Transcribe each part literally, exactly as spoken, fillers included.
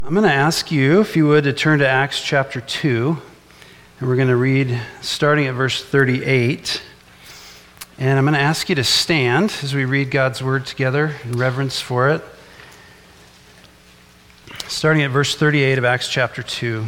I'm going to ask you, if you would, to turn to Acts chapter two, and we're going to read starting at verse thirty-eight. And I'm going to ask you to stand as we read God's word together in reverence for it. Starting at verse thirty-eight of Acts chapter two.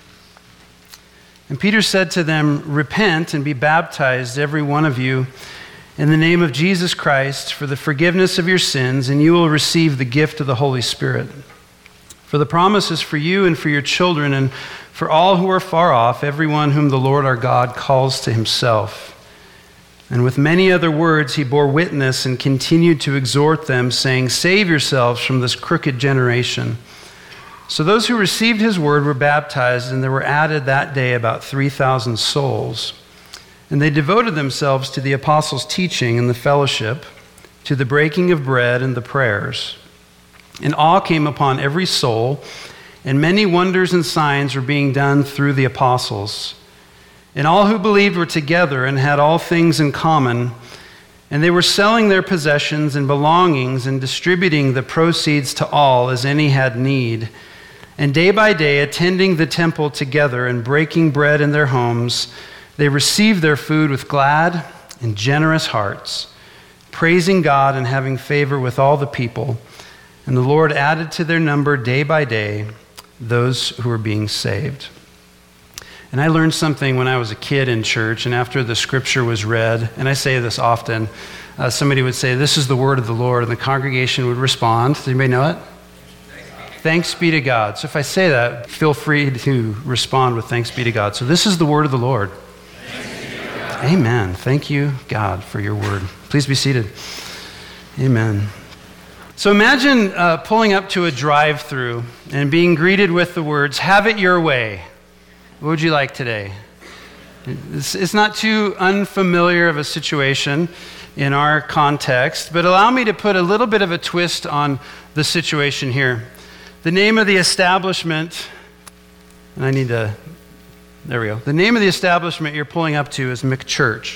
And Peter said to them, "Repent and be baptized, every one of you, in the name of Jesus Christ, for the forgiveness of your sins, and you will receive the gift of the Holy Spirit. For the promise is for you and for your children and for all who are far off, everyone whom the Lord our God calls to himself." And with many other words he bore witness and continued to exhort them, saying, "Save yourselves from this crooked generation." So those who received his word were baptized, and there were added that day about three thousand souls. And they devoted themselves to the apostles' teaching and the fellowship, to the breaking of bread and the prayers. And awe came upon every soul, and many wonders and signs were being done through the apostles. And all who believed were together and had all things in common, and they were selling their possessions and belongings and distributing the proceeds to all as any had need. And day by day, attending the temple together and breaking bread in their homes, they received their food with glad and generous hearts, praising God and having favor with all the people. And the Lord added to their number day by day those who were being saved. And I learned something when I was a kid in church, and after the scripture was read, and I say this often, uh, somebody would say, "This is the word of the Lord," and the congregation would respond. Does anybody know it? Thanks be to God. So if I say that, feel free to respond with thanks be to God. So this is the word of the Lord. Amen. Thank you, God, for your word. Please be seated. Amen. So imagine uh, pulling up to a drive-thru and being greeted with the words, "Have it your way. What would you like today?" It's, it's not too unfamiliar of a situation in our context, but allow me to put a little bit of a twist on the situation here. The name of the establishment, and I need to, there we go. The name of the establishment you're pulling up to is McChurch.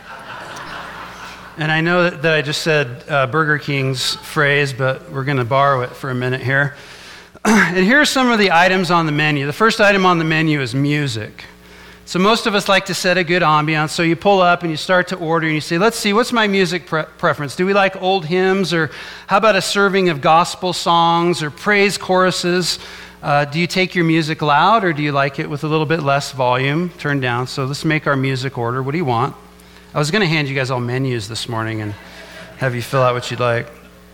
And I know that, that I just said uh, Burger King's phrase, but we're going to borrow it for a minute here. And here are some of the items on the menu. The first item on the menu is music. So most of us like to set a good ambiance. So you pull up and you start to order and you say, "Let's see, what's my music pre- preference? Do we like old hymns, or how about a serving of gospel songs or praise choruses? Uh, do you take your music loud, or do you like it with a little bit less volume, turned down?" So let's make our music order. What do you want? I was going to hand you guys all menus this morning and have you fill out what you'd like.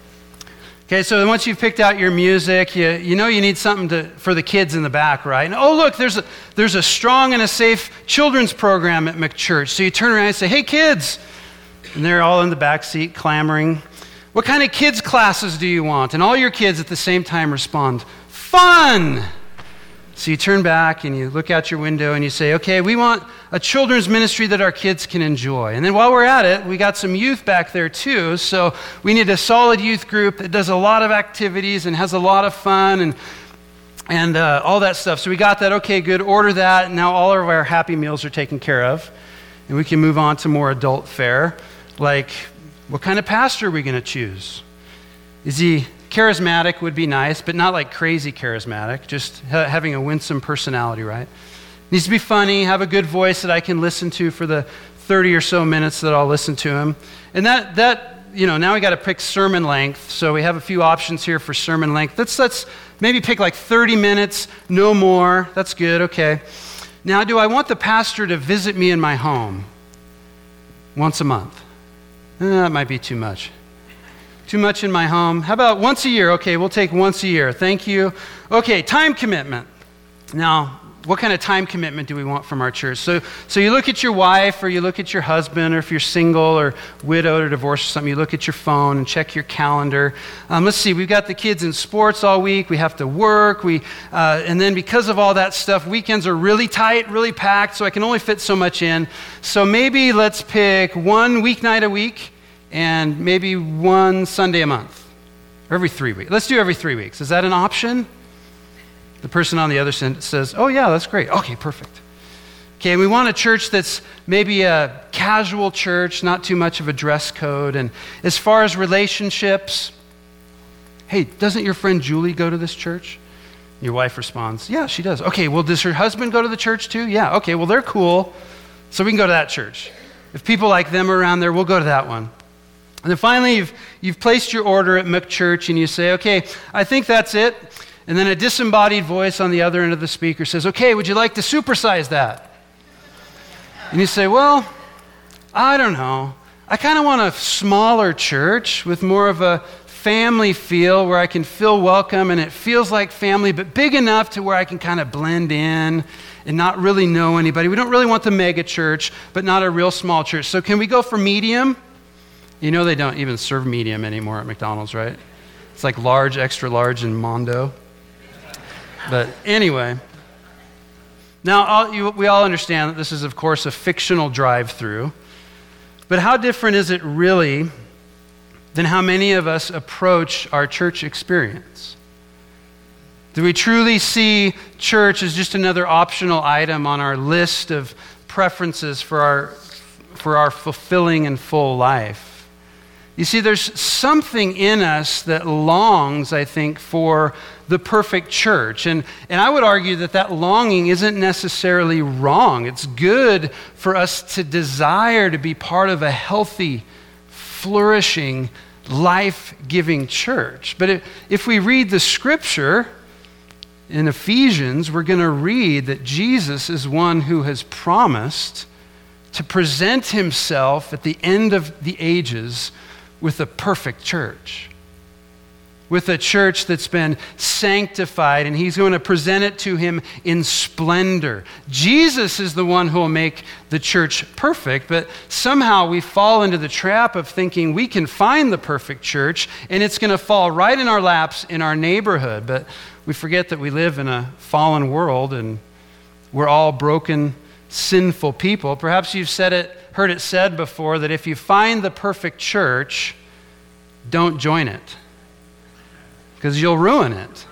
Okay, so once you've picked out your music, you, you know you need something to, for the kids in the back, right? And oh, look, there's a, there's a strong and a safe children's program at McChurch. So you turn around and say, "Hey, kids." And they're all in the back seat clamoring. "What kind of kids classes do you want?" And all your kids at the same time respond, "Fun." So you turn back and you look out your window and you say, "Okay, we want a children's ministry that our kids can enjoy." And then while we're at it, we got some youth back there too. So we need a solid youth group that does a lot of activities and has a lot of fun and and uh, all that stuff. So we got that. Okay, good. Order that. Now all of our happy meals are taken care of. And we can move on to more adult fare. Like, what kind of pastor are we going to choose? Is he charismatic? Would be nice, but not like crazy charismatic, just ha- having a winsome personality, right? Needs to be funny, have a good voice that I can listen to for the thirty or so minutes that I'll listen to him. And that, that you know, now we got to pick sermon length, so we have a few options here for sermon length. Let's, let's maybe pick like thirty minutes, no more. That's good, okay. Now, do I want the pastor to visit me in my home once a month? Eh, that might be too much. Too much in my home. How about once a year? Okay, we'll take once a year. Thank you. Okay, time commitment. Now, what kind of time commitment do we want from our church? So, so you look at your wife, or you look at your husband, or if you're single or widowed or divorced or something, you look at your phone and check your calendar. Um, let's see, we've got the kids in sports all week. We have to work. We, uh, and then because of all that stuff, weekends are really tight, really packed, so I can only fit so much in. So maybe let's pick one weeknight a week, and maybe one Sunday a month, or every three weeks. Let's do every three weeks. Is that an option? The person on the other side says, "Oh yeah, that's great." Okay, perfect. Okay, we want a church that's maybe a casual church, not too much of a dress code. And as far as relationships, hey, doesn't your friend Julie go to this church? Your wife responds, yeah, she does. Okay, well, does her husband go to the church too? Yeah, okay, well, they're cool, so we can go to that church. If people like them are around there, we'll go to that one. And then finally, you've, you've placed your order at McChurch, and you say, okay, I think that's it. And then a disembodied voice on the other end of the speaker says, okay, would you like to supersize that? And you say, well, I don't know. I kind of want a smaller church with more of a family feel where I can feel welcome and it feels like family, but big enough to where I can kind of blend in and not really know anybody. We don't really want the mega church, but not a real small church. So can we go for medium? You know they don't even serve medium anymore at McDonald's, right? It's like large, extra large, and Mondo. But anyway, now all, you, we all understand that this is, of course, a fictional drive-through. But how different is it really than how many of us approach our church experience? Do we truly see church as just another optional item on our list of preferences for our, for our fulfilling and full life? You see, there's something in us that longs, I think, for the perfect church. And, and I would argue that that longing isn't necessarily wrong. It's good for us to desire to be part of a healthy, flourishing, life-giving church. But if, if we read the scripture in Ephesians, we're going to read that Jesus is one who has promised to present himself at the end of the ages with a perfect church, with a church that's been sanctified, and he's going to present it to him in splendor. Jesus is the one who will make the church perfect, but somehow we fall into the trap of thinking we can find the perfect church, and it's going to fall right in our laps in our neighborhood. But we forget that we live in a fallen world, and we're all broken, sinful people. Perhaps you've said it, heard it said before, that if you find the perfect church, don't join it, because you'll ruin it.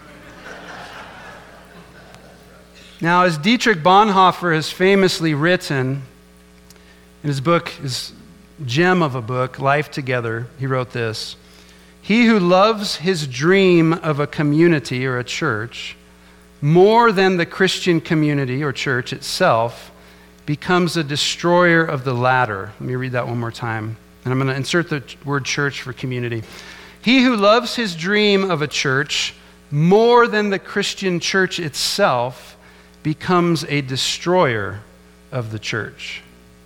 Now, as Dietrich Bonhoeffer has famously written in his book, his gem of a book, Life Together, he wrote this: he who loves his dream of a community or a church more than the Christian community or church itself becomes a destroyer of the latter. Let me read that one more time. And I'm going to insert the word church for community. He who loves his dream of a church more than the Christian church itself becomes a destroyer of the church.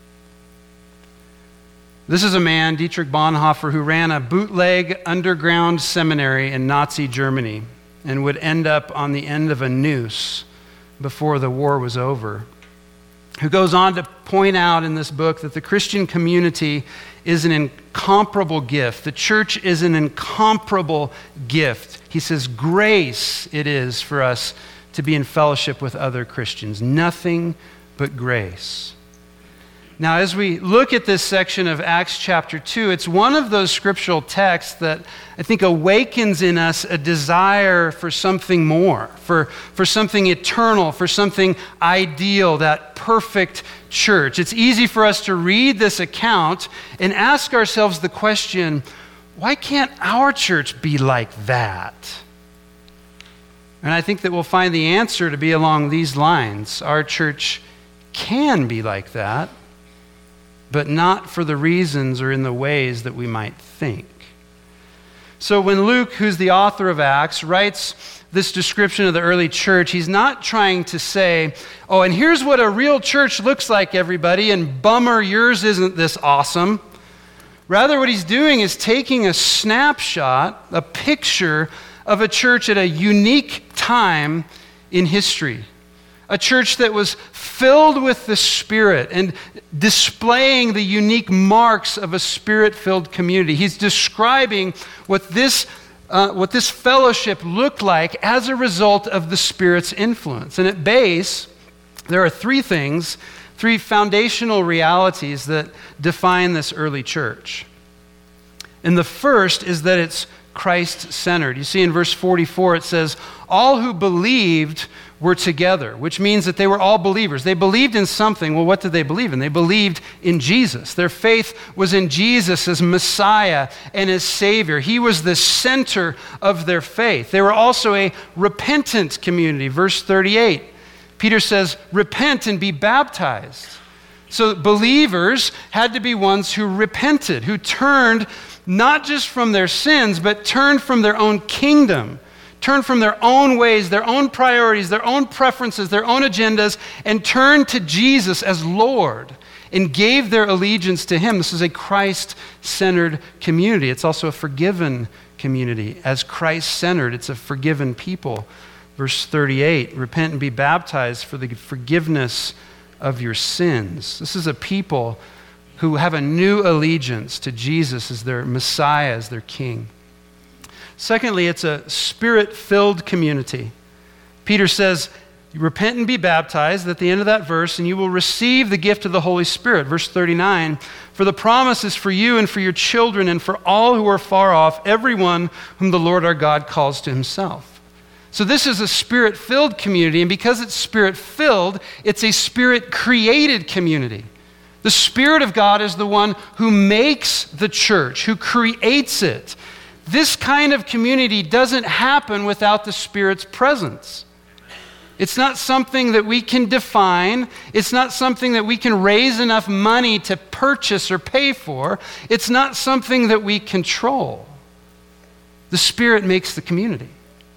This is a man, Dietrich Bonhoeffer, who ran a bootleg underground seminary in Nazi Germany and would end up on the end of a noose before the war was over, who goes on to point out in this book that the Christian community is an incomparable gift. The church is an incomparable gift. He says, grace it is for us to be in fellowship with other Christians. Nothing but grace. Now, as we look at this section of Acts chapter two, it's one of those scriptural texts that I think awakens in us a desire for something more, for, for something eternal, for something ideal, that perfect church. It's easy for us to read this account and ask ourselves the question, why can't our church be like that? And I think that we'll find the answer to be along these lines. Our church can be like that, but not for the reasons or in the ways that we might think. So when Luke, who's the author of Acts, writes this description of the early church, he's not trying to say, oh, and here's what a real church looks like, everybody, and bummer, yours isn't this awesome. Rather, what he's doing is taking a snapshot, a picture of a church at a unique time in history. A church that was filled with the Spirit and displaying the unique marks of a Spirit-filled community. He's describing what this, uh, what this fellowship looked like as a result of the Spirit's influence. And at base, there are three things, three foundational realities that define this early church. And the first is that it's Christ-centered. You see in verse forty-four, it says, all who believed were together, which means that they were all believers. They believed in something. Well, what did they believe in? They believed in Jesus. Their faith was in Jesus as Messiah and as Savior. He was the center of their faith. They were also a repentant community. Verse thirty-eight, Peter says, repent and be baptized. So believers had to be ones who repented, who turned not just from their sins, but turned from their own kingdom, turned from their own ways, their own priorities, their own preferences, their own agendas, and turned to Jesus as Lord and gave their allegiance to him. This is a Christ-centered community. It's also a forgiven community. As Christ-centered, it's a forgiven people. Verse thirty-eight, repent and be baptized for the forgiveness of your sins. This is a people who have a new allegiance to Jesus as their Messiah, as their King. Secondly, it's a Spirit-filled community. Peter says, repent and be baptized at the end of that verse, and you will receive the gift of the Holy Spirit. Verse thirty-nine, for the promise is for you and for your children and for all who are far off, everyone whom the Lord our God calls to himself. So this is a Spirit-filled community, and because it's Spirit-filled, it's a Spirit-created community. The Spirit of God is the one who makes the church, who creates it. This kind of community doesn't happen without the Spirit's presence. It's not something that we can define. It's not something that we can raise enough money to purchase or pay for. It's not something that we control. The Spirit makes the community.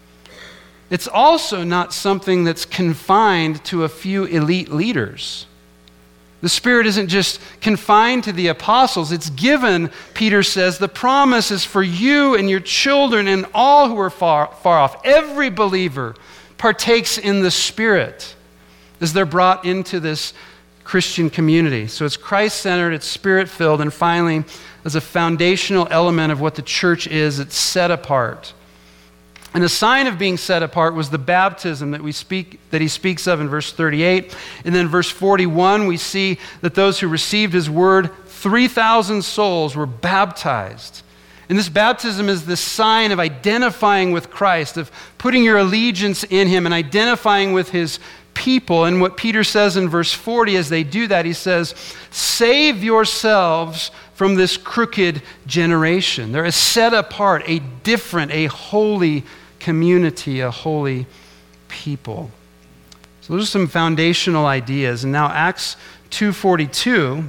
It's also not something that's confined to a few elite leaders. The Spirit isn't just confined to the apostles. It's given, Peter says, the promise is for you and your children and all who are far, far off. Every believer partakes in the Spirit as they're brought into this Christian community. So it's Christ-centered, it's Spirit-filled, and finally, as a foundational element of what the church is, it's set apart. And a sign of being set apart was the baptism that we speak that he speaks of in verse thirty-eight. And then verse forty-one, we see that those who received his word, three thousand souls were baptized. And this baptism is the sign of identifying with Christ, of putting your allegiance in him and identifying with his people. And what Peter says in verse forty, as they do that, he says, save yourselves from this crooked generation. They're a set apart, a different, a holy community, a holy people. So those are some foundational ideas. And now Acts two forty-two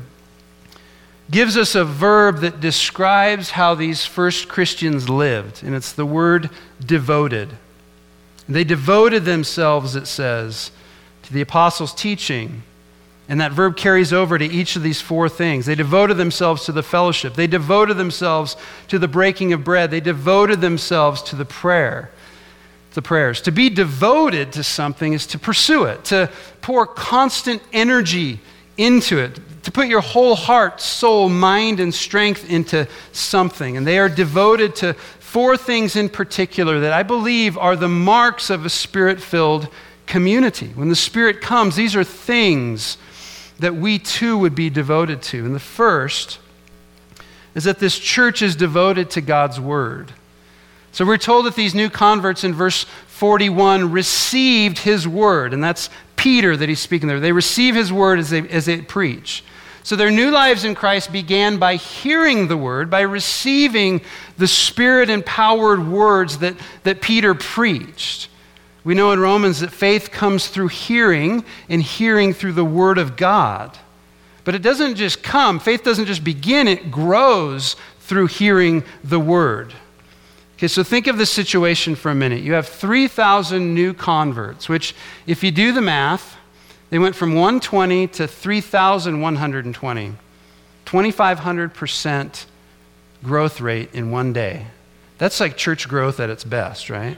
gives us a verb that describes how these first Christians lived, and it's the word devoted. They devoted themselves, it says, to the apostles' teaching. And that verb carries over to each of these four things. They devoted themselves to the fellowship. They devoted themselves to the breaking of bread. They devoted themselves to the prayer, the prayers. To be devoted to something is to pursue it, to pour constant energy into it, to put your whole heart, soul, mind, and strength into something. And they are devoted to four things in particular that I believe are the marks of a Spirit-filled community. When the Spirit comes, these are things that we too would be devoted to. And the first is that this church is devoted to God's word. So we're told that these new converts in verse forty-one received his word, and that's Peter that he's speaking there. They receive his word as they, as they preach. So their new lives in Christ began by hearing the word, by receiving the Spirit-empowered words that, that Peter preached. We know in Romans that faith comes through hearing, and hearing through the Word of God. But it doesn't just come. Faith doesn't just begin. It grows through hearing the Word. Okay, so think of this situation for a minute. You have three thousand new converts, which if you do the math, they went from one hundred twenty to three thousand one hundred twenty. twenty-five hundred percent growth rate in one day. That's like church growth at its best, right?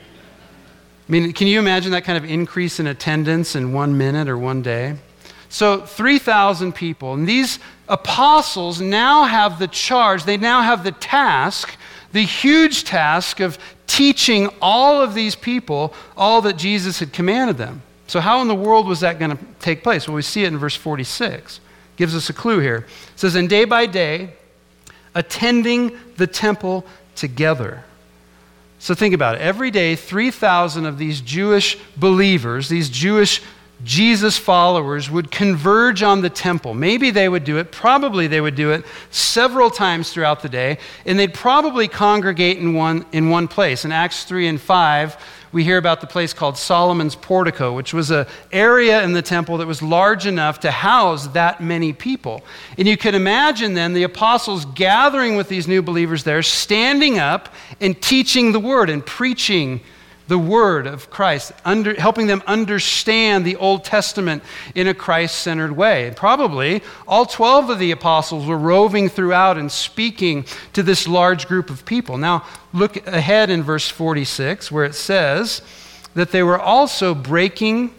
I mean, can you imagine that kind of increase in attendance in one minute or one day? So three thousand people, and these apostles now have the charge, they now have the task, the huge task of teaching all of these people all that Jesus had commanded them. So how in the world was that going to take place? Well, we see it in verse forty-six. It gives us a clue here. It says, and day by day, attending the temple together. So think about it. Every day, three thousand of these Jewish believers, these Jewish Jesus followers would converge on the temple. Maybe they would do it, probably they would do it several times throughout the day, and they'd probably congregate in one, in one place. In Acts three and five, we hear about the place called Solomon's Portico, which was an area in the temple that was large enough to house that many people. And you could imagine then the apostles gathering with these new believers there, standing up and teaching the word and preaching the word of Christ, under, helping them understand the Old Testament in a Christ-centered way. And probably all twelve of the apostles were roving throughout and speaking to this large group of people. Now, look ahead in verse forty-six, where it says that they were also breaking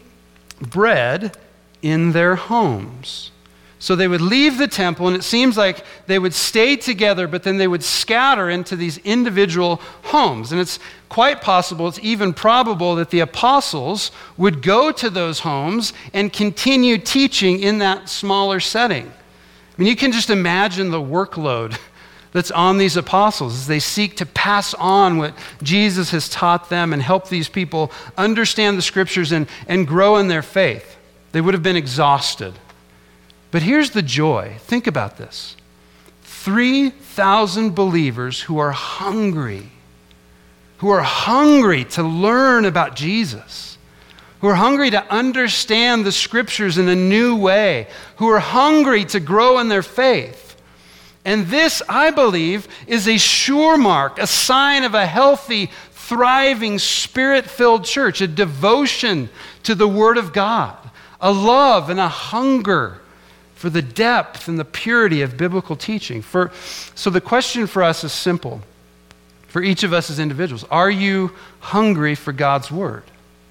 bread in their homes. So they would leave the temple, and it seems like they would stay together, but then they would scatter into these individual homes. And it's quite possible, it's even probable, that the apostles would go to those homes and continue teaching in that smaller setting. I mean, you can just imagine the workload that's on these apostles as they seek to pass on what Jesus has taught them and help these people understand the scriptures and, and grow in their faith. They would have been exhausted. But here's the joy. Think about this. three thousand believers who are hungry, who are hungry to learn about Jesus, who are hungry to understand the scriptures in a new way, who are hungry to grow in their faith. And this, I believe, is a sure mark, a sign of a healthy, thriving, spirit-filled church, a devotion to the Word of God, a love and a hunger for the depth and the purity of biblical teaching. For, so the question for us is simple, for each of us as individuals. Are you hungry for God's Word?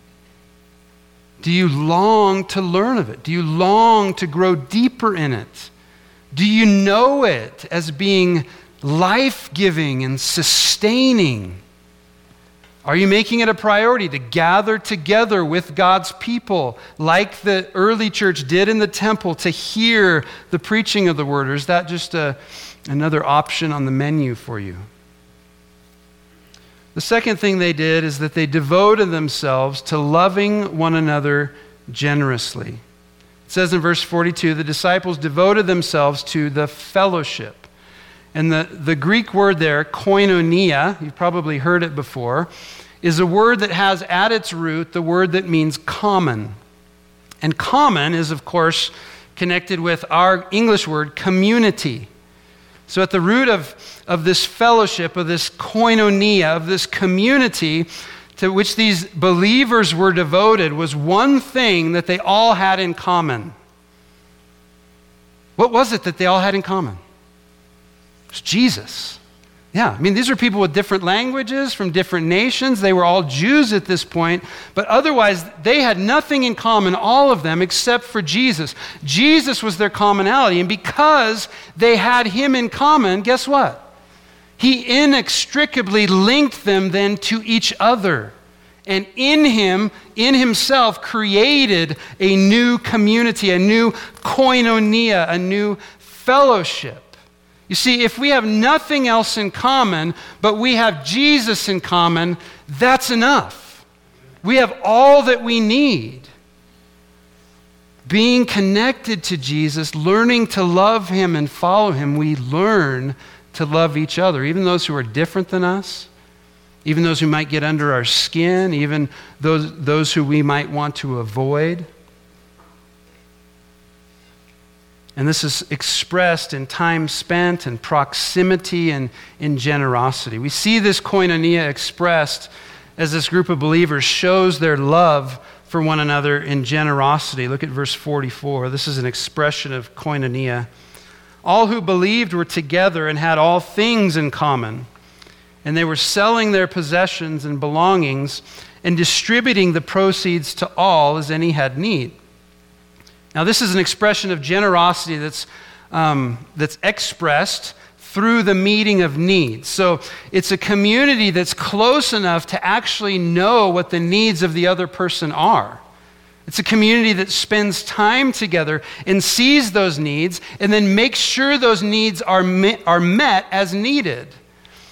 Do you long to learn of it? Do you long to grow deeper in it? Do you know it as being life-giving and sustaining? Are you making it a priority to gather together with God's people like the early church did in the temple to hear the preaching of the word? Or is that just a, another option on the menu for you? The second thing they did is that they devoted themselves to loving one another generously. It says in verse forty-two, the disciples devoted themselves to the fellowship. And the, the Greek word there, koinonia, you've probably heard it before, is a word that has at its root the word that means common. And common is, of course, connected with our English word community. So at the root of, of this fellowship, of this koinonia, of this community to which these believers were devoted was one thing that they all had in common. What was it that they all had in common? It's Jesus. Yeah, I mean, these are people with different languages from different nations. They were all Jews at this point, but otherwise they had nothing in common, all of them, except for Jesus. Jesus was their commonality, and because they had him in common, guess what? He inextricably linked them then to each other, and in him, in himself, created a new community, a new koinonia, a new fellowship. You see, if we have nothing else in common, but we have Jesus in common, that's enough. We have all that we need. Being connected to Jesus, learning to love him and follow him, we learn to love each other, even those who are different than us, even those who might get under our skin, even those, those who we might want to avoid. And this is expressed in time spent and proximity and in generosity. We see this koinonia expressed as this group of believers shows their love for one another in generosity. Look at verse forty-four. This is an expression of koinonia. All who believed were together and had all things in common. And they were selling their possessions and belongings and distributing the proceeds to all as any had need. Now, this is an expression of generosity that's, um, that's expressed through the meeting of needs. So it's a community that's close enough to actually know what the needs of the other person are. It's a community that spends time together and sees those needs and then makes sure those needs are met, are met as needed.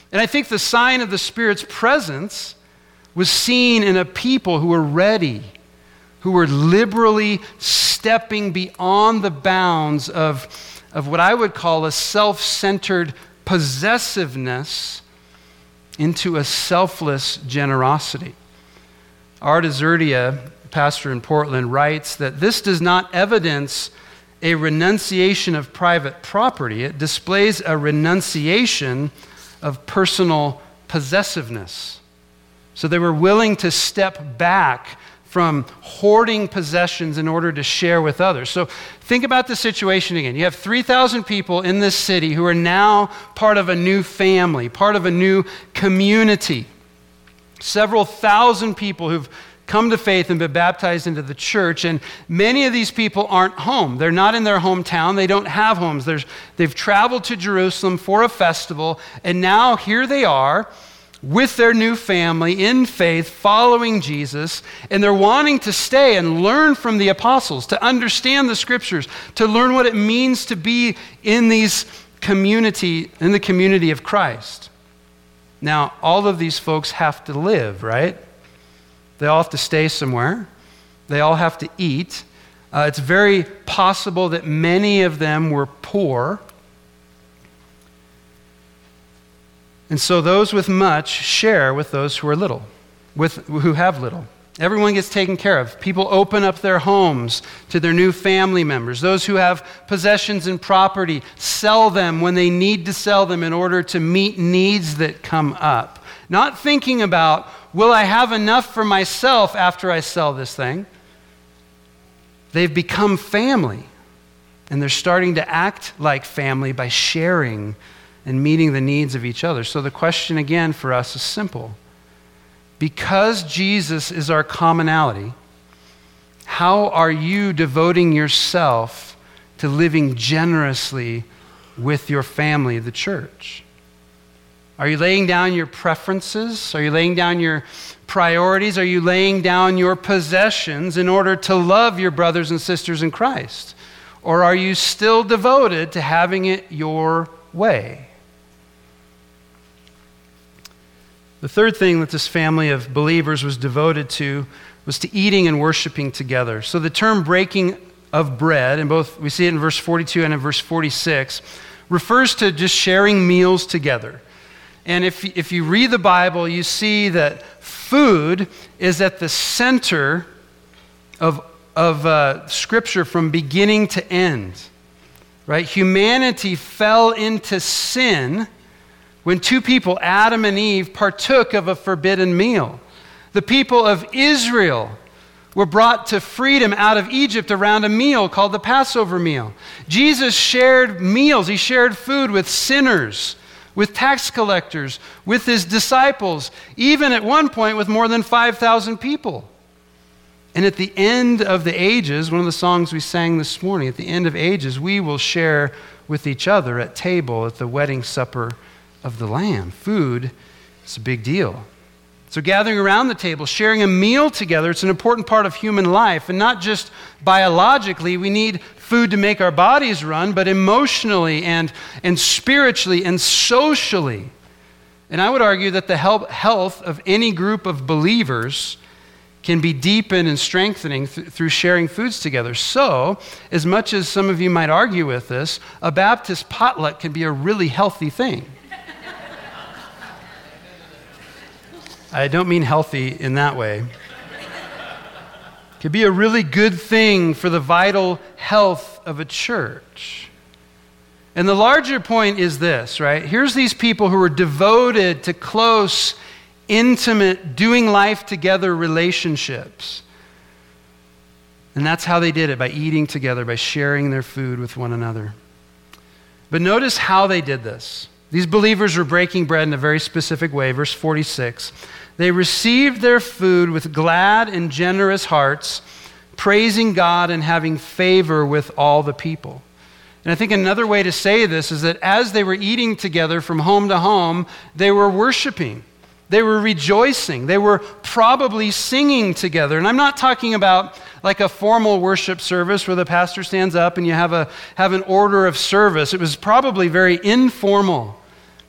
And I think the sign of the Spirit's presence was seen in a people who were ready, who were liberally stepping beyond the bounds of, of what I would call a self-centered possessiveness into a selfless generosity. Art Azurdia, pastor in Portland, writes that this does not evidence a renunciation of private property. It displays a renunciation of personal possessiveness. So they were willing to step back from hoarding possessions in order to share with others. So think about the situation again. You have three thousand people in this city who are now part of a new family, part of a new community. Several thousand people who've come to faith and been baptized into the church, and many of these people aren't home. They're not in their hometown. They don't have homes. There's, they've traveled to Jerusalem for a festival, and now here they are with their new family in faith, following Jesus, and they're wanting to stay and learn from the apostles, to understand the scriptures, to learn what it means to be in these community, in the community of Christ. Now, all of these folks have to live, right? They all have to stay somewhere. They all have to eat. Uh, it's very possible that many of them were poor. And so those with much share with those who are little, with who have little. Everyone gets taken care of. People open up their homes to their new family members. Those who have possessions and property sell them when they need to sell them in order to meet needs that come up. Not thinking about, will I have enough for myself after I sell this thing? They've become family, and they're starting to act like family by sharing and meeting the needs of each other. So the question again for us is simple. Because Jesus is our commonality, how are you devoting yourself to living generously with your family, the church? Are you laying down your preferences? Are you laying down your priorities? Are you laying down your possessions in order to love your brothers and sisters in Christ? Or are you still devoted to having it your way? The third thing that this family of believers was devoted to was to eating and worshiping together. So the term breaking of bread, and both we see it in verse forty-two and in verse forty-six, refers to just sharing meals together. And if, if you read the Bible, you see that food is at the center of, of uh, Scripture from beginning to end. Right? Humanity fell into sin when two people, Adam and Eve, partook of a forbidden meal. The people of Israel were brought to freedom out of Egypt around a meal called the Passover meal. Jesus shared meals. He shared food with sinners, with tax collectors, with his disciples, even at one point with more than five thousand people. And at the end of the ages, one of the songs we sang this morning, at the end of ages, we will share with each other at table at the wedding supper of the Lamb. Food is a big deal. So gathering around the table, sharing a meal together, it's an important part of human life. And not just biologically, we need food to make our bodies run, but emotionally and, and spiritually and socially. And I would argue that the health of any group of believers can be deepened and strengthening th- through sharing foods together. So, as much as some of you might argue with this, a Baptist potluck can be a really healthy thing. I don't mean healthy in that way. It could be a really good thing for the vital health of a church. And the larger point is this, right? Here's these people who are devoted to close, intimate, doing life together relationships. And that's how they did it, by eating together, by sharing their food with one another. But notice how they did this. These believers were breaking bread in a very specific way. Verse forty-six, they received their food with glad and generous hearts, praising God and having favor with all the people. And I think another way to say this is that as they were eating together from home to home, they were worshiping. They were rejoicing. They were probably singing together. And I'm not talking about like a formal worship service where the pastor stands up and you have a have an order of service. It was probably very informal.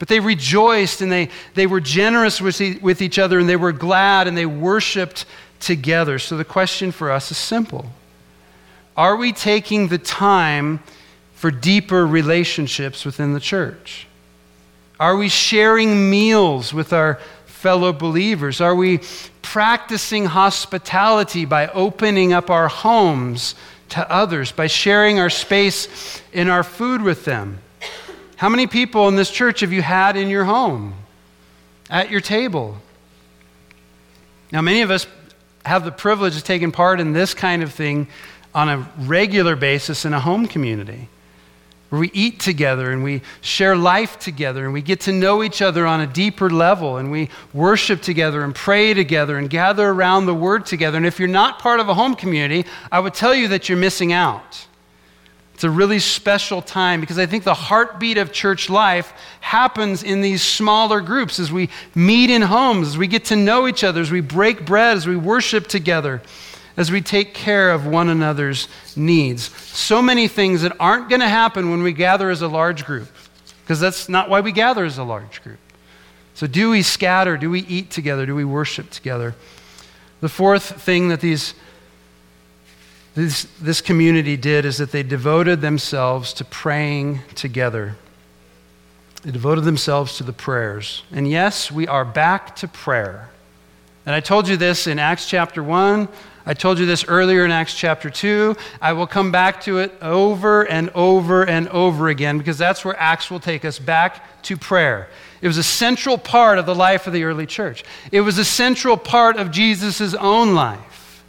but they rejoiced and they, they were generous with, e- with each other, and they were glad and they worshiped together. So the question for us is simple. Are we taking the time for deeper relationships within the church? Are we sharing meals with our fellow believers? Are we practicing hospitality by opening up our homes to others, by sharing our space in our food with them? How many people in this church have you had in your home, at your table? Now, many of us have the privilege of taking part in this kind of thing on a regular basis in a home community, where we eat together and we share life together and we get to know each other on a deeper level, and we worship together and pray together and gather around the Word together. And if you're not part of a home community, I would tell you that you're missing out. It's a really special time, because I think the heartbeat of church life happens in these smaller groups as we meet in homes, as we get to know each other, as we break bread, as we worship together, as we take care of one another's needs. So many things that aren't going to happen when we gather as a large group, because that's not why we gather as a large group. So do we scatter? Do we eat together? Do we worship together? The fourth thing that these This, this community did is that they devoted themselves to praying together. They devoted themselves to the prayers. And yes, we are back to prayer. And I told you this in Acts chapter one. I told you this earlier in Acts chapter two. I will come back to it over and over and over again, because that's where Acts will take us, back to prayer. It was a central part of the life of the early church. It was a central part of Jesus' own life.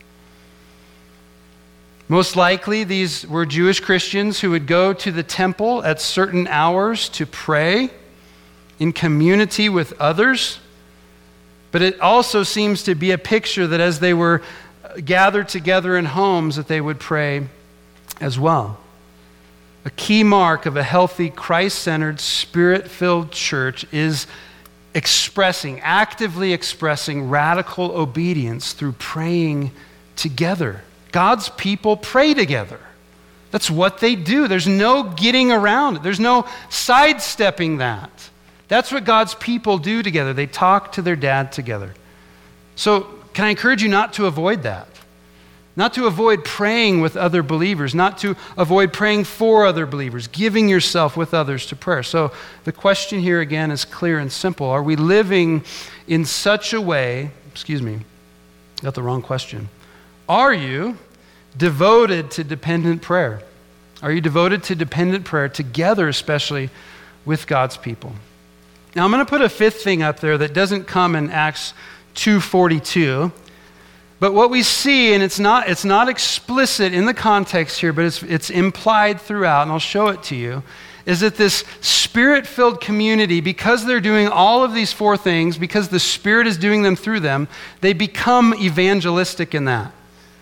Most likely, these were Jewish Christians who would go to the temple at certain hours to pray in community with others. But it also seems to be a picture that as they were gathered together in homes, that they would pray as well. A key mark of a healthy, Christ-centered, Spirit-filled church is expressing, actively expressing radical obedience through praying together. God's people pray together. That's what they do. There's no getting around it. There's no sidestepping that. That's what God's people do together. They talk to their dad together. So can I encourage you not to avoid that? Not to avoid praying with other believers, not to avoid praying for other believers, giving yourself with others to prayer. So the question here again is clear and simple. Are we living in such a way, excuse me, got the wrong question. Are you devoted to dependent prayer? Are you devoted to dependent prayer together, especially with God's people? Now, I'm going to put a fifth thing up there that doesn't come in Acts two forty-two. But what we see, and it's not, it's not explicit in the context here, but it's, it's implied throughout, and I'll show it to you, is that this Spirit-filled community, because they're doing all of these four things, because the Spirit is doing them through them, they become evangelistic in that.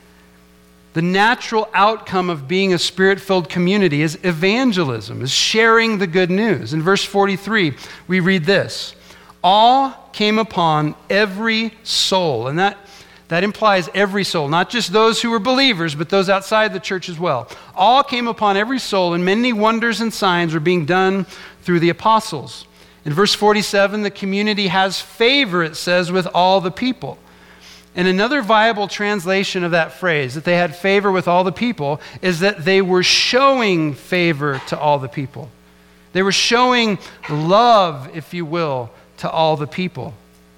The natural outcome of being a Spirit-filled community is evangelism, is sharing the good news. In verse forty-three, we read this: "Awe came upon every soul." And that, that implies every soul, not just those who were believers, but those outside the church as well. "Awe came upon every soul, and many wonders and signs were being done through the apostles." In verse forty-seven, the community has favor, it says, with all the people. And another viable translation of that phrase, that they had favor with all the people, is that they were showing favor to all the people. They were showing love, if you will, to all the people.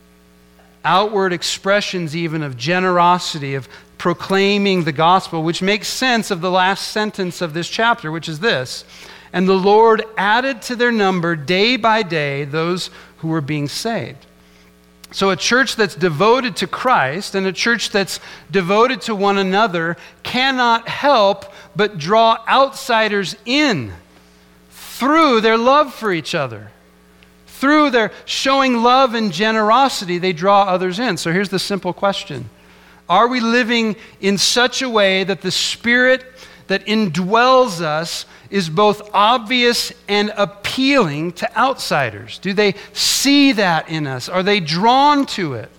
Outward expressions even of generosity, of proclaiming the gospel, which makes sense of the last sentence of this chapter, which is this: "And the Lord added to their number day by day those who were being saved." So a church that's devoted to Christ and a church that's devoted to one another cannot help but draw outsiders in through their love for each other. Through their showing love and generosity, they draw others in. So here's the simple question: are we living in such a way that the Spirit that indwells us is both obvious and appealing to outsiders? Do they see that in us? Are they drawn to it?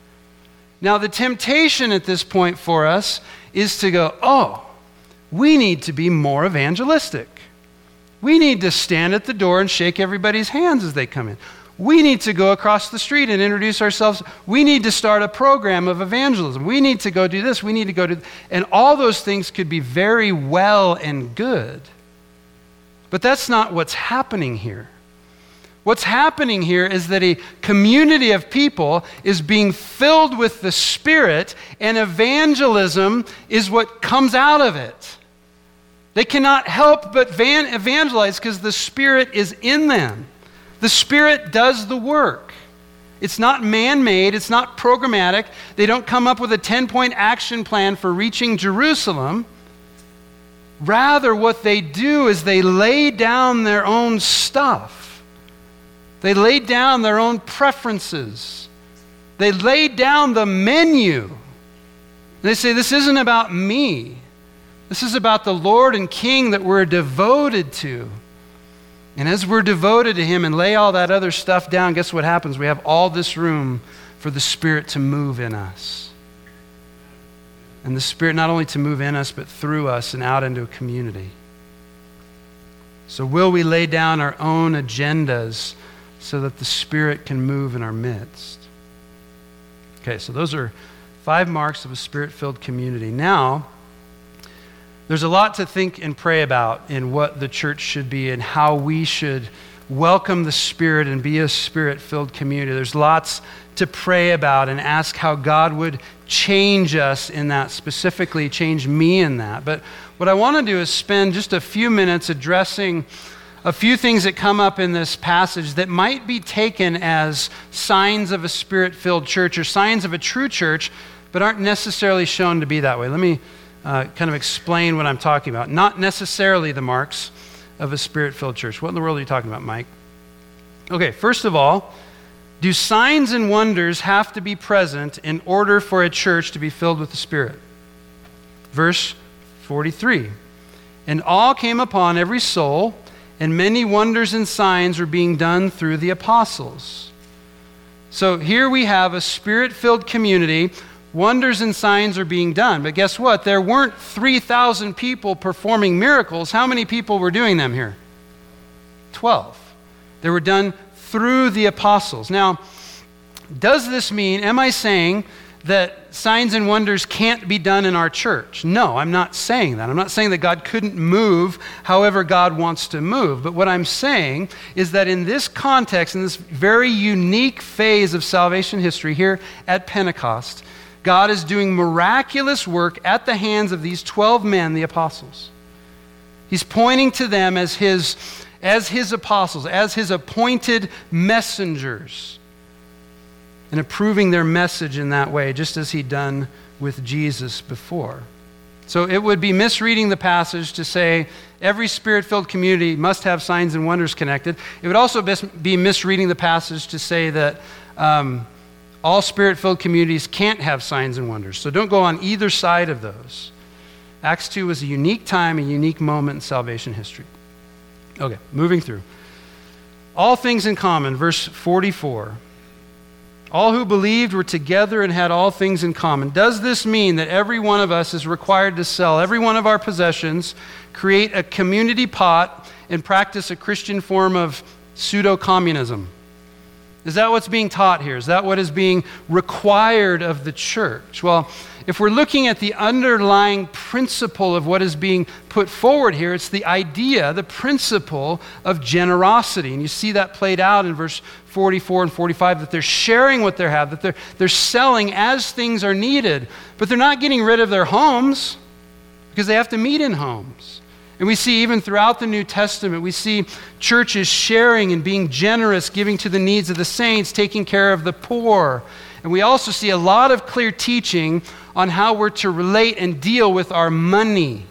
Now, the temptation at this point for us is to go, oh, we need to be more evangelistic. We need to stand at the door and shake everybody's hands as they come in. We need to go across the street and introduce ourselves. We need to start a program of evangelism. We need to go do this. We need to go do... And all those things could be very well and good. But that's not what's happening here. What's happening here is that a community of people is being filled with the Spirit, and evangelism is what comes out of it. They cannot help but van- evangelize because the Spirit is in them. The Spirit does the work. It's not man-made. It's not programmatic. They don't come up with a ten-point action plan for reaching Jerusalem. Rather, what they do is they lay down their own stuff. They lay down their own preferences. They lay down the menu. They say, this isn't about me. This is about the Lord and King that we're devoted to. And as we're devoted to Him and lay all that other stuff down, guess what happens? We have all this room for the Spirit to move in us. And the Spirit not only to move in us, but through us and out into a community. So will we lay down our own agendas so that the Spirit can move in our midst? Okay, so those are five marks of a Spirit-filled community. Now, there's a lot to think and pray about in what the church should be and how we should welcome the Spirit and be a Spirit-filled community. There's lots to pray about and ask how God would change us in that, specifically change me in that. But what I want to do is spend just a few minutes addressing a few things that come up in this passage that might be taken as signs of a Spirit-filled church or signs of a true church, but aren't necessarily shown to be that way. Let me Uh, kind of explain what I'm talking about. Not necessarily the marks of a Spirit-filled church. What in the world are you talking about, Mike? Okay, first of all, do signs and wonders have to be present in order for a church to be filled with the Spirit? Verse forty-three. And all came upon every soul, and many wonders and signs were being done through the apostles. So here we have a Spirit-filled community. Wonders and signs are being done. But guess what? There weren't three thousand people performing miracles. How many people were doing them here? twelve. They were done through the apostles. Now, does this mean, am I saying that signs and wonders can't be done in our church? No, I'm not saying that. I'm not saying that God couldn't move however God wants to move. But what I'm saying is that in this context, in this very unique phase of salvation history here at Pentecost, God is doing miraculous work at the hands of these twelve men, the apostles. He's pointing to them as his, as his apostles, as his appointed messengers, and approving their message in that way, just as he'd done with Jesus before. So it would be misreading the passage to say every Spirit-filled community must have signs and wonders connected. It would also be misreading the passage to say that um, all Spirit-filled communities can't have signs and wonders. So don't go on either side of those. Acts two was a unique time, a unique moment in salvation history. Okay, moving through. All things in common, verse forty-four. All who believed were together and had all things in common. Does this mean that every one of us is required to sell every one of our possessions, create a community pot, and practice a Christian form of pseudo-communism? Is that what's being taught here? Is that what is being required of the church? Well, if we're looking at the underlying principle of what is being put forward here, it's the idea, the principle of generosity. And you see that played out in verse forty-four and forty-five, that they're sharing what they have, that they're, they're selling as things are needed. But they're not getting rid of their homes because they have to meet in homes. And we see even throughout the New Testament, we see churches sharing and being generous, giving to the needs of the saints, taking care of the poor. And we also see a lot of clear teaching on how we're to relate and deal with our money.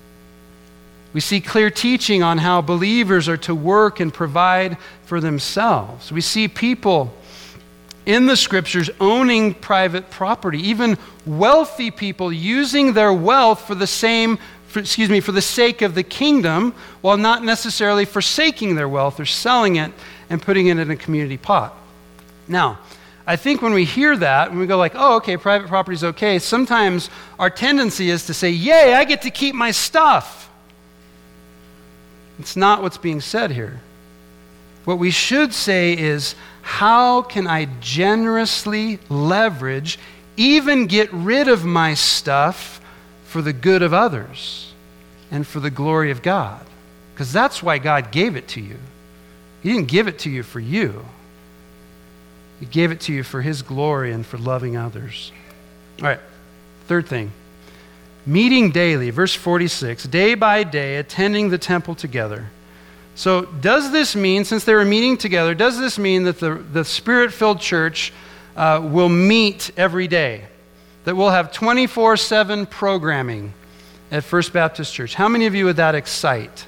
We see clear teaching on how believers are to work and provide for themselves. We see people in the scriptures owning private property, even wealthy people using their wealth for the same For, excuse me, for the sake of the kingdom, while not necessarily forsaking their wealth or selling it and putting it in a community pot. Now, I think when we hear that, when we go like, oh, okay, private property is okay, sometimes our tendency is to say, yay, I get to keep my stuff. It's not what's being said here. What we should say is, how can I generously leverage, even get rid of my stuff for the good of others and for the glory of God? Because that's why God gave it to you. He didn't give it to you for you. He gave it to you for His glory and for loving others. All right, third thing. Meeting daily, verse forty-six, day by day, attending the temple together. So does this mean, since they were meeting together, does this mean that the, the Spirit-filled church uh, will meet every day? That we'll have twenty-four seven programming at First Baptist Church? How many of you would that excite?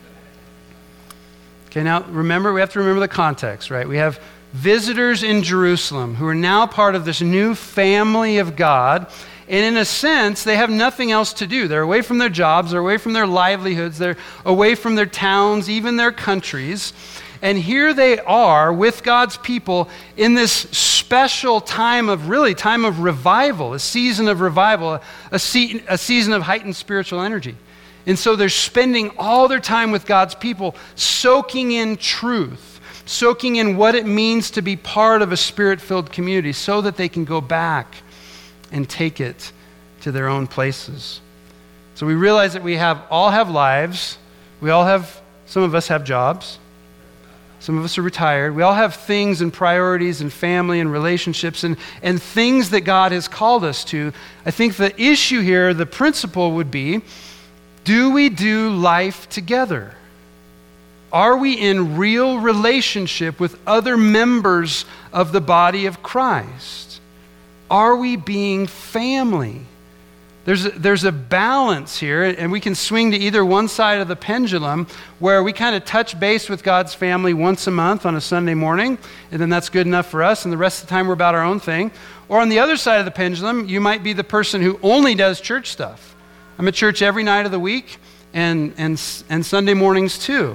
Okay, now remember, we have to remember the context, right? We have visitors in Jerusalem who are now part of this new family of God. And in a sense, they have nothing else to do. They're away from their jobs, they're away from their livelihoods, they're away from their towns, even their countries. And here they are with God's people in this special time of, really, time of revival, a season of revival, a, se- a season of heightened spiritual energy. And so they're spending all their time with God's people, soaking in truth, soaking in what it means to be part of a Spirit-filled community so that they can go back and take it to their own places. So we realize that we have all have lives. We all have, some of us have jobs. Some of us are retired. We all have things and priorities and family and relationships and, and things that God has called us to. I think the issue here, the principle would be, do we do life together? Are we in real relationship with other members of the body of Christ? Are we being family? There's a, there's a balance here, and we can swing to either one side of the pendulum where we kind of touch base with God's family once a month on a Sunday morning, and then that's good enough for us, and the rest of the time we're about our own thing. Or on the other side of the pendulum, you might be the person who only does church stuff. I'm at church every night of the week and, and, and Sunday mornings too.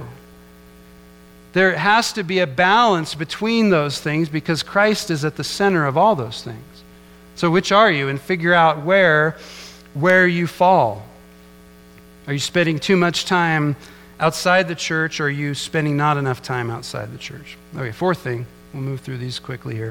There has to be a balance between those things because Christ is at the center of all those things. So which are you? And figure out where, where you fall. Are you spending too much time outside the church, or are you spending not enough time outside the church? Okay, fourth thing. We'll move through these quickly here.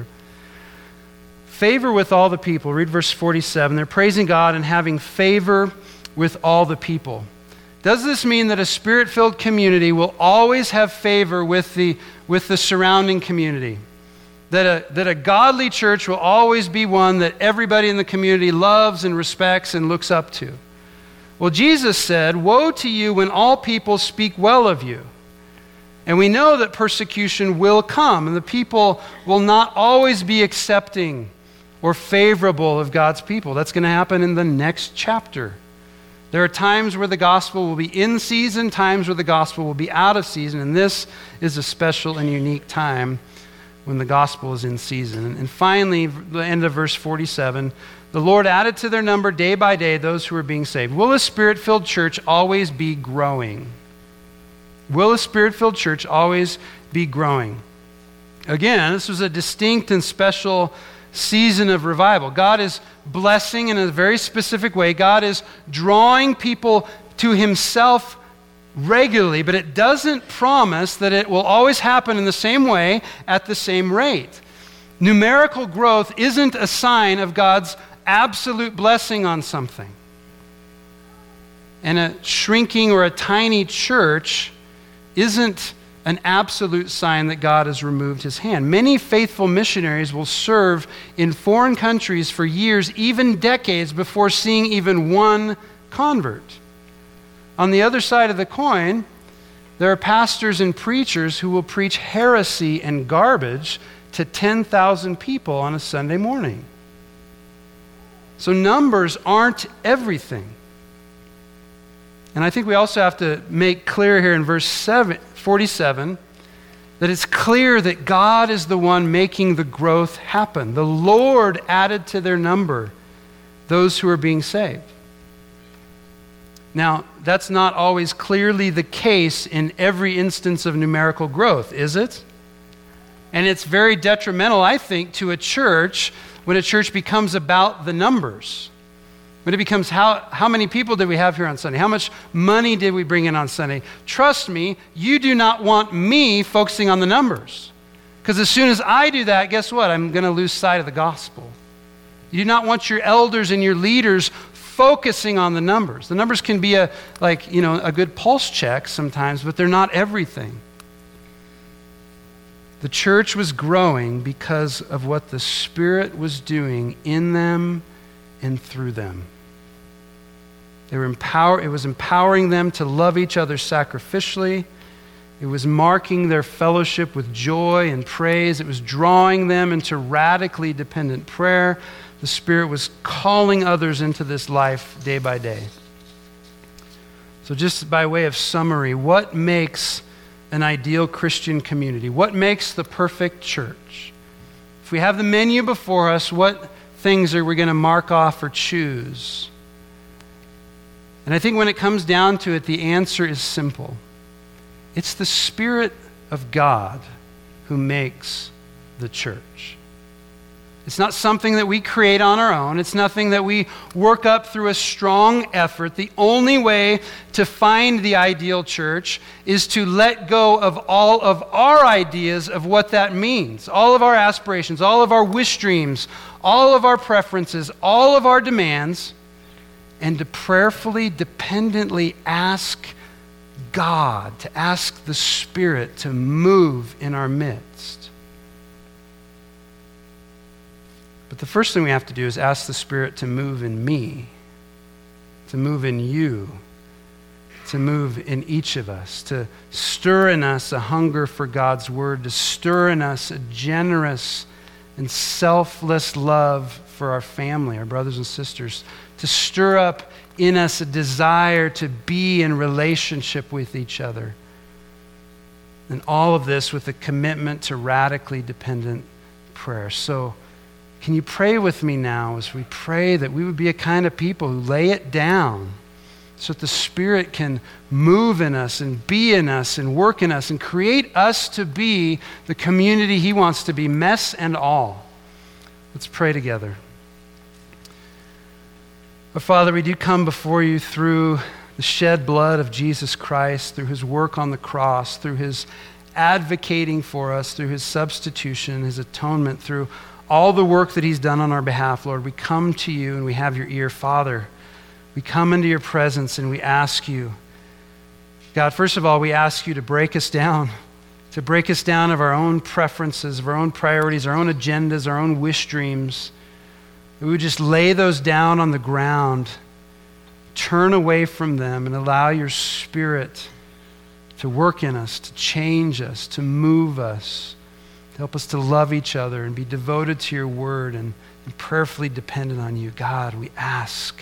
Favor with all the people. Read verse forty-seven. They're praising God and having favor with all the people. Does this mean that a Spirit-filled community will always have favor with the, with the surrounding community? That a, that a godly church will always be one that everybody in the community loves and respects and looks up to? Well, Jesus said, "Woe to you when all people speak well of you." And we know that persecution will come, and the people will not always be accepting or favorable of God's people. That's going to happen in the next chapter. There are times where the gospel will be in season, times where the gospel will be out of season, and this is a special and unique time when the gospel is in season. And finally, the end of verse forty-seven, the Lord added to their number day by day those who were being saved. Will a Spirit-filled church always be growing? Will a Spirit-filled church always be growing? Again, this was a distinct and special season of revival. God is blessing in a very specific way. God is drawing people to Himself regularly, but it doesn't promise that it will always happen in the same way at the same rate. Numerical growth isn't a sign of God's absolute blessing on something. And a shrinking or a tiny church isn't an absolute sign that God has removed His hand. Many faithful missionaries will serve in foreign countries for years, even decades, before seeing even one convert. On the other side of the coin, there are pastors and preachers who will preach heresy and garbage to ten thousand people on a Sunday morning. So numbers aren't everything. And I think we also have to make clear here in verse forty-seven that it's clear that God is the one making the growth happen. The Lord added to their number those who are being saved. Now, that's not always clearly the case in every instance of numerical growth, is it? And it's very detrimental, I think, to a church when a church becomes about the numbers. when it becomes how, how many people did we have here on Sunday? How much money did we bring in on Sunday? Trust me, you do not want me focusing on the numbers. Because as soon as I do that, guess what? I'm going to lose sight of the gospel. You do not want your elders and your leaders focusing on the numbers. The numbers can be a like, you know, a good pulse check sometimes, but they're not everything. The church was growing because of what the Spirit was doing in them and through them. They were empower- it was empowering them to love each other sacrificially. It was marking their fellowship with joy and praise. It was drawing them into radically dependent prayer. The Spirit was calling others into this life day by day. So just by way of summary, what makes an ideal Christian community? What makes the perfect church? If we have the menu before us, what things are we going to mark off or choose? And I think when it comes down to it, the answer is simple. It's the Spirit of God who makes the church. It's not something that we create on our own. It's nothing that we work up through a strong effort. The only way to find the ideal church is to let go of all of our ideas of what that means, all of our aspirations, all of our wish dreams, all of our preferences, all of our demands, and to prayerfully, dependently ask God, to ask the Spirit to move in our midst. But the first thing we have to do is ask the Spirit to move in me, to move in you, to move in each of us, to stir in us a hunger for God's word, to stir in us a generous and selfless love for our family, our brothers and sisters, to stir up in us a desire to be in relationship with each other. And all of this with a commitment to radically dependent prayer. So, can you pray with me now as we pray that we would be a kind of people who lay it down so that the Spirit can move in us and be in us and work in us and create us to be the community He wants to be, mess and all. Let's pray together. But Father, we do come before you through the shed blood of Jesus Christ, through His work on the cross, through His advocating for us, through His substitution, His atonement, through all the work that He's done on our behalf. Lord, we come to you and we have your ear. Father, we come into your presence and we ask you, God, first of all, we ask you to break us down, to break us down of our own preferences, of our own priorities, our own agendas, our own wish dreams. That we would just lay those down on the ground, turn away from them, and allow your Spirit to work in us, to change us, to move us. Help us to love each other and be devoted to your word and, and prayerfully dependent on you. God, we ask.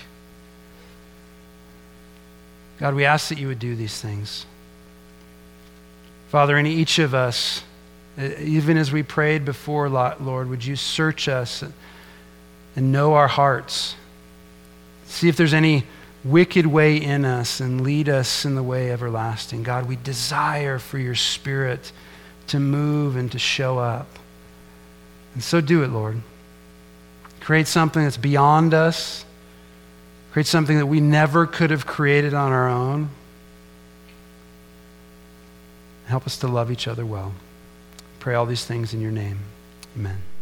God, we ask that you would do these things. Father, in each of us, even as we prayed before, Lord, would you search us and know our hearts? See if there's any wicked way in us and lead us in the way everlasting. God, we desire for your Spirit to move and to show up. And so do it, Lord. Create something that's beyond us. Create something that we never could have created on our own. Help us to love each other well. Pray all these things in your name. Amen.